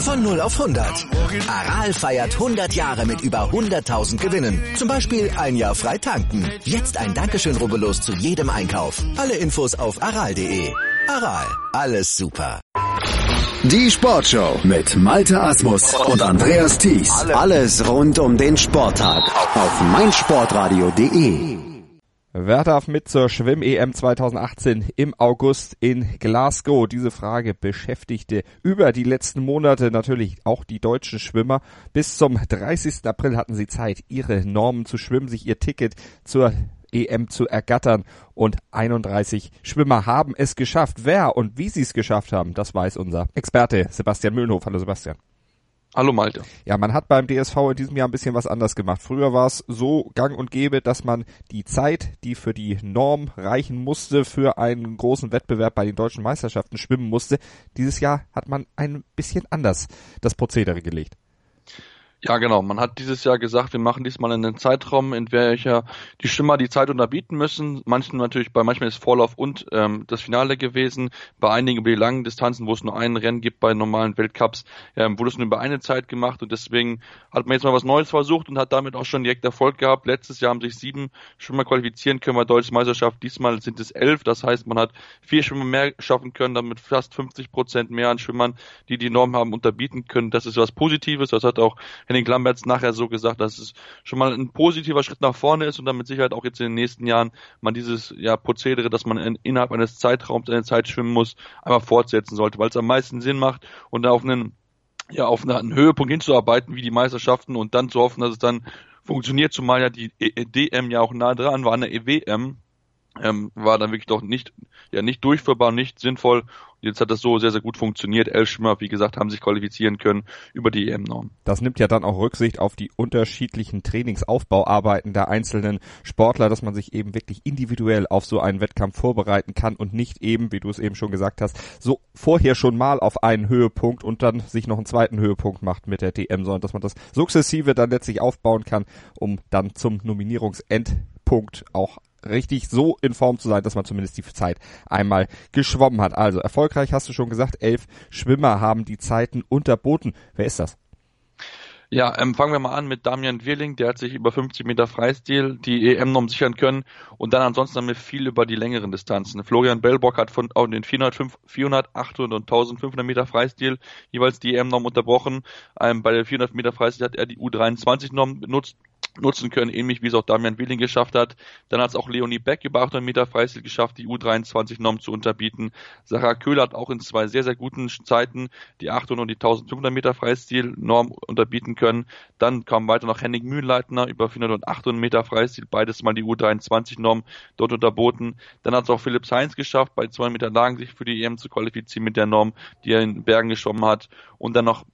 Von 0 auf 100. Aral feiert 100 Jahre mit über 100.000 Gewinnen. Zum Beispiel ein Jahr frei tanken. Jetzt ein Dankeschön, rubbellos zu jedem Einkauf. Alle Infos auf aral.de. Aral, alles super. Die Sportshow mit Malte Asmus und Andreas Thies. Alles rund um den Sporttag auf meinsportradio.de. Wer darf mit zur Schwimm-EM 2018 im August in Glasgow? Diese Frage beschäftigte über die letzten Monate natürlich auch die deutschen Schwimmer. Bis zum 30. April hatten sie Zeit, ihre Normen zu schwimmen, sich ihr Ticket zur EM zu ergattern, und 31 Schwimmer haben es geschafft. Wer und wie sie es geschafft haben, das weiß unser Experte Sebastian Mühlenhof. Hallo Sebastian. Hallo Malte. Ja, man hat beim DSV in diesem Jahr ein bisschen was anders gemacht. Früher war es so gang und gäbe, dass man die Zeit, die für die Norm reichen musste, für einen großen Wettbewerb bei den deutschen Meisterschaften schwimmen musste. Dieses Jahr hat man ein bisschen anders das Prozedere gelegt. Ja, genau. Man hat dieses Jahr gesagt, wir machen diesmal einen Zeitraum, in welcher die Schwimmer die Zeit unterbieten müssen. Bei manchen ist Vorlauf und das Finale gewesen. Bei einigen über die langen Distanzen, wo es nur ein Rennen gibt bei normalen Weltcups, wurde es nur über eine Zeit gemacht, und deswegen hat man jetzt mal was Neues versucht und hat damit auch schon direkt Erfolg gehabt. Letztes Jahr haben sich 7 Schwimmer qualifizieren können bei der Deutschen Meisterschaft. Diesmal sind es 11. Das heißt, man hat 4 Schwimmer mehr schaffen können, damit fast 50% mehr an Schwimmern, die die Norm haben, unterbieten können. Das ist was Positives. Das hat auch Henning Lamberts nachher so gesagt, dass es schon mal ein positiver Schritt nach vorne ist und dann mit Sicherheit auch jetzt in den nächsten Jahren man dieses Prozedere, dass man innerhalb eines Zeitraums eine Zeit schwimmen muss, einmal fortsetzen sollte, weil es am meisten Sinn macht, und auf einen Höhepunkt hinzuarbeiten wie die Meisterschaften und dann zu hoffen, dass es dann funktioniert, zumal ja die DM ja auch nah dran war an der EWM. War dann wirklich doch nicht durchführbar, nicht sinnvoll. Und jetzt hat das so sehr, sehr gut funktioniert. 11 Schwimmer, wie gesagt, haben sich qualifizieren können über die EM-Norm. Das nimmt ja dann auch Rücksicht auf die unterschiedlichen Trainingsaufbauarbeiten der einzelnen Sportler, dass man sich eben wirklich individuell auf so einen Wettkampf vorbereiten kann und nicht eben, wie du es eben schon gesagt hast, so vorher schon mal auf einen Höhepunkt und dann sich noch einen zweiten Höhepunkt macht mit der DM, sondern dass man das sukzessive dann letztlich aufbauen kann, um dann zum Nominierungsendpunkt auch richtig so in Form zu sein, dass man zumindest die Zeit einmal geschwommen hat. Also erfolgreich, hast du schon gesagt, 11 Schwimmer haben die Zeiten unterboten. Wer ist das? Ja, fangen wir mal an mit Damian Wirling, der hat sich über 50 Meter Freistil die EM-Norm sichern können, und dann ansonsten haben wir viel über die längeren Distanzen. Florian Bellbock hat von den 400, 800 und 1500 Meter Freistil jeweils die EM-Norm unterbrochen. Bei der 400 Meter Freistil hat er die U23-Norm nutzen können, ähnlich wie es auch Damian Wirling geschafft hat. Dann hat es auch Leonie Beck über 800 Meter Freistil geschafft, die U23-Norm zu unterbieten. Sarah Köhler hat auch in 2 sehr, sehr guten Zeiten die 800 und die 1500 Meter Freistil-Norm unterbieten können. Dann kam weiter noch Henning Mühlleitner über 400 und 800 Meter Freistil, beides mal die U23-Norm dort unterboten. Dann hat es auch Philipp Sainz geschafft, bei 200 Meter Lagen sich für die EM zu qualifizieren mit der Norm, die er in Bergen geschwommen hat. Und dann noch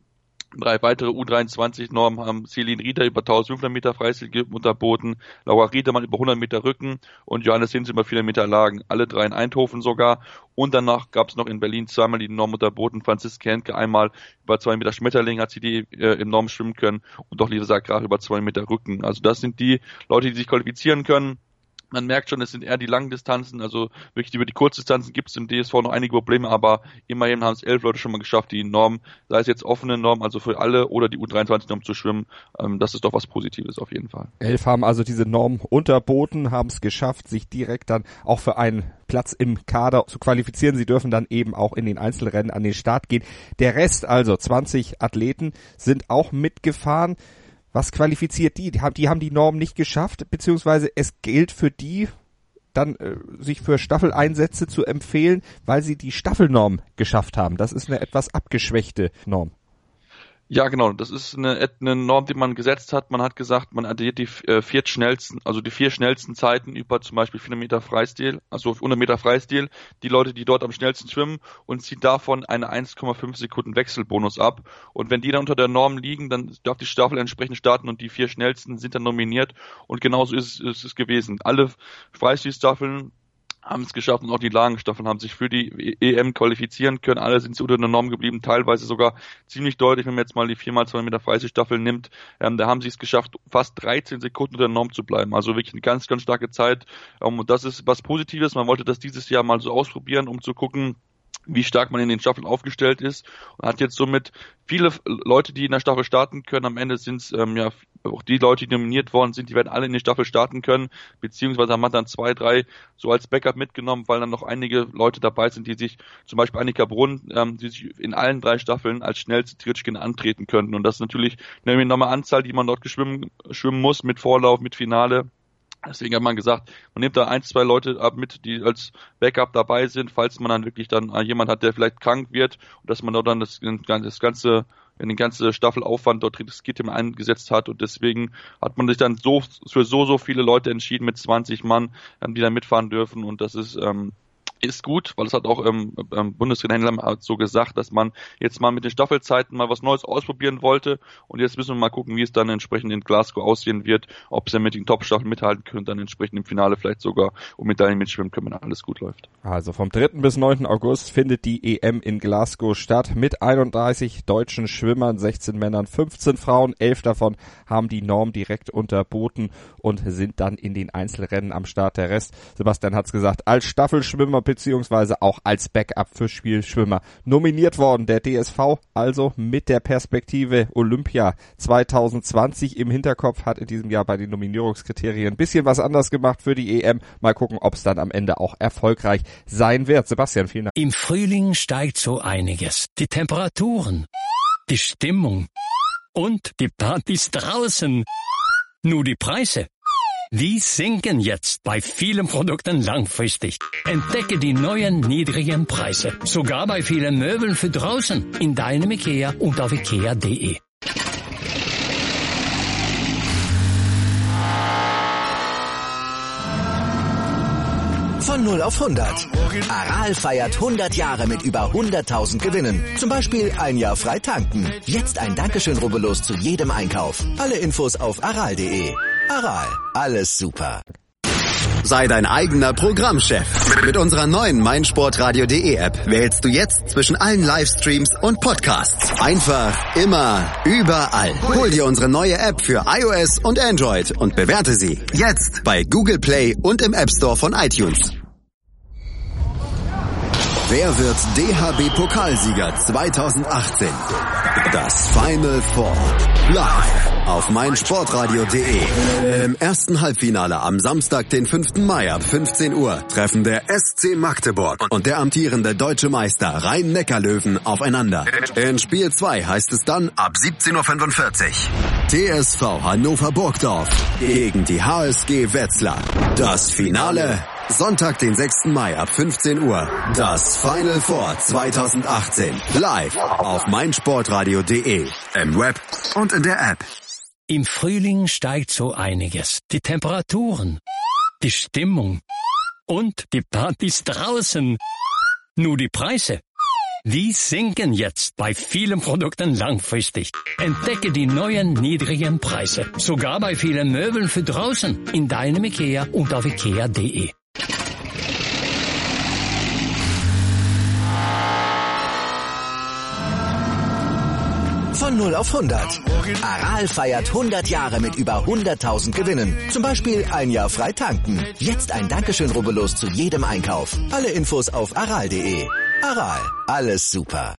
3 weitere U23-Normen haben Celine Rieder über 1500 Meter Freistil unterboten, Laura Riedemann über 100 Meter Rücken und Johannes Hinz über 400 Meter Lagen, alle 3 in Eindhoven sogar. Und danach gab es noch in Berlin zweimal die Norm unterboten. Franziska Henke einmal über 2 Meter Schmetterling hat sie die in Norm schwimmen können, und auch Lisa Graf über 2 Meter Rücken. Also das sind die Leute, die sich qualifizieren können. Man merkt schon, es sind eher die langen Distanzen, also wirklich über die Kurzdistanzen gibt es im DSV noch einige Probleme, aber immerhin haben es 11 Leute schon mal geschafft, die Norm, sei es jetzt offene Norm, also für alle, oder die U23-Norm zu schwimmen. Das ist doch was Positives auf jeden Fall. 11 haben also diese Norm unterboten, haben es geschafft, sich direkt dann auch für einen Platz im Kader zu qualifizieren. Sie dürfen dann eben auch in den Einzelrennen an den Start gehen. Der Rest, also 20 Athleten, sind auch mitgefahren. Was qualifiziert die? Die haben die Norm nicht geschafft, beziehungsweise es gilt für die dann sich für Staffeleinsätze zu empfehlen, weil sie die Staffelnorm geschafft haben. Das ist eine etwas abgeschwächte Norm. Ja, genau. Das ist eine Norm, die man gesetzt hat. Man hat gesagt, man addiert die 4 schnellsten Zeiten über zum Beispiel 400 Meter Freistil, also 100 Meter Freistil, die Leute, die dort am schnellsten schwimmen, und zieht davon eine 1,5 Sekunden Wechselbonus ab. Und wenn die dann unter der Norm liegen, dann darf die Staffel entsprechend starten, und die 4 schnellsten sind dann nominiert. Und genauso ist es gewesen. Alle Freistilstaffeln haben es geschafft, und auch die Lagenstaffeln haben sich für die EM qualifizieren können. Alle sind unter der Norm geblieben, teilweise sogar ziemlich deutlich, wenn man jetzt mal die 4x200 Meter Freistilstaffel nimmt. Da haben sie es geschafft, fast 13 Sekunden unter der Norm zu bleiben. Also wirklich eine ganz, ganz starke Zeit. Und das ist was Positives. Man wollte das dieses Jahr mal so ausprobieren, um zu gucken, wie stark man in den Staffeln aufgestellt ist und hat jetzt somit viele Leute, die in der Staffel starten können. Am Ende sind es auch die Leute, die nominiert worden sind, die werden alle in die Staffel starten können, beziehungsweise haben wir dann 2, 3 so als Backup mitgenommen, weil dann noch einige Leute dabei sind, die sich, zum Beispiel Annika Brunn, die sich in allen 3 Staffeln als schnellste Triathlon antreten könnten. Und das ist natürlich eine enorme Anzahl, die man dort schwimmen muss mit Vorlauf, mit Finale. Deswegen hat man gesagt, man nimmt da 1, 2 Leute mit, die als Backup dabei sind, falls man dann wirklich dann jemand hat, der vielleicht krank wird und dass man dort dann den ganzen Staffelaufwand dort riskiert eingesetzt hat, und deswegen hat man sich dann für so viele Leute entschieden mit 20 Mann, die da mitfahren dürfen, und das ist gut, weil es hat auch Bundestrainer Henneler so gesagt, dass man jetzt mal mit den Staffelzeiten mal was Neues ausprobieren wollte, und jetzt müssen wir mal gucken, wie es dann entsprechend in Glasgow aussehen wird, ob sie mit den Top-Staffeln mithalten können, dann entsprechend im Finale vielleicht sogar um Medaillen mitschwimmen können, wenn alles gut läuft. Also vom 3. bis 9. August findet die EM in Glasgow statt mit 31 deutschen Schwimmern, 16 Männern, 15 Frauen, 11 davon haben die Norm direkt unterboten und sind dann in den Einzelrennen am Start. Der Rest, Sebastian hat's gesagt, als Staffelschwimmer beziehungsweise auch als Backup für Spielschwimmer nominiert worden. Der DSV also mit der Perspektive Olympia 2020 im Hinterkopf, hat in diesem Jahr bei den Nominierungskriterien ein bisschen was anders gemacht für die EM. Mal gucken, ob es dann am Ende auch erfolgreich sein wird. Sebastian, vielen Dank. Im Frühling steigt so einiges. Die Temperaturen, die Stimmung und die Partys draußen. Nur die Preise, die sinken jetzt bei vielen Produkten langfristig. Entdecke die neuen niedrigen Preise. Sogar bei vielen Möbeln für draußen. In deinem IKEA und auf IKEA.de. Von 0 auf 100. Aral feiert 100 Jahre mit über 100.000 Gewinnen. Zum Beispiel ein Jahr frei tanken. Jetzt ein Dankeschön, rubbellos zu jedem Einkauf. Alle Infos auf aral.de. Aral, alles super. Sei dein eigener Programmchef. Mit unserer neuen meinsportradio.de App wählst du jetzt zwischen allen Livestreams und Podcasts. Einfach, immer, überall. Hol dir unsere neue App für iOS und Android und bewerte sie jetzt bei Google Play und im App Store von iTunes. Wer wird DHB-Pokalsieger 2018? Das Final Four. Live auf meinsportradio.de. Im ersten Halbfinale am Samstag, den 5. Mai ab 15 Uhr treffen der SC Magdeburg und der amtierende deutsche Meister Rhein-Neckar-Löwen aufeinander. In Spiel 2 heißt es dann ab 17.45 Uhr TSV Hannover-Burgdorf gegen die HSG Wetzlar. Das Finale Sonntag, den 6. Mai ab 15 Uhr. Das Final Four 2018. Live auf meinsportradio.de. Im Web und in der App. Im Frühling steigt so einiges. Die Temperaturen, die Stimmung und die Partys draußen. Nur die Preise, die sinken jetzt bei vielen Produkten langfristig. Entdecke die neuen niedrigen Preise. Sogar bei vielen Möbeln für draußen. In deinem IKEA und auf IKEA.de. Von 0 auf 100. Aral feiert 100 Jahre mit über 100.000 Gewinnen. Zum Beispiel ein Jahr frei tanken. Jetzt ein Dankeschön, rubbellos zu jedem Einkauf. Alle Infos auf aral.de. Aral, alles super.